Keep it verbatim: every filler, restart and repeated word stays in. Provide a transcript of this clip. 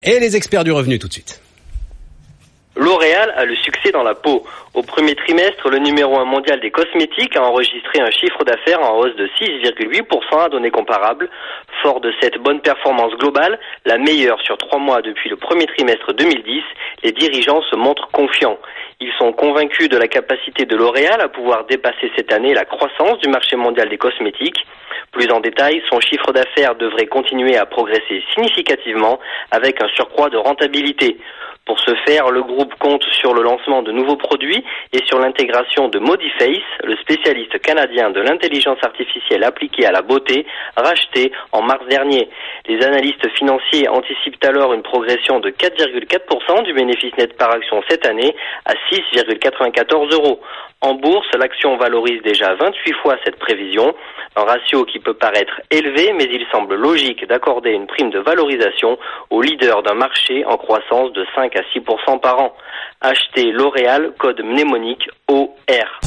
Et les experts du revenu tout de suite. L'Oréal a le succès dans la peau. Au premier trimestre, le numéro un mondial des cosmétiques a enregistré un chiffre d'affaires en hausse de six virgule huit pour cent à données comparables. Fort de cette bonne performance globale, la meilleure sur trois mois depuis le premier trimestre deux mille dix, les dirigeants se montrent confiants. Ils sont convaincus de la capacité de L'Oréal à pouvoir dépasser cette année la croissance du marché mondial des cosmétiques. Plus en détail, son chiffre d'affaires devrait continuer à progresser significativement avec un surcroît de rentabilité. Pour ce faire, le groupe compte sur le lancement de nouveaux produits et sur l'intégration de Modiface, le spécialiste canadien de l'intelligence artificielle appliquée à la beauté, racheté en mars dernier. Les analystes financiers anticipent alors une progression de quatre virgule quatre pour cent du bénéfice net par action cette année à six virgule quatre-vingt-quatorze euros. En bourse, l'action valorise déjà vingt-huit fois cette prévision, un ratio qui peut paraître élevé, mais il semble logique d'accorder une prime de valorisation au leader d'un marché en croissance de cinq à six pour cent par an. Achetez L'Oréal, code mnémonique O R.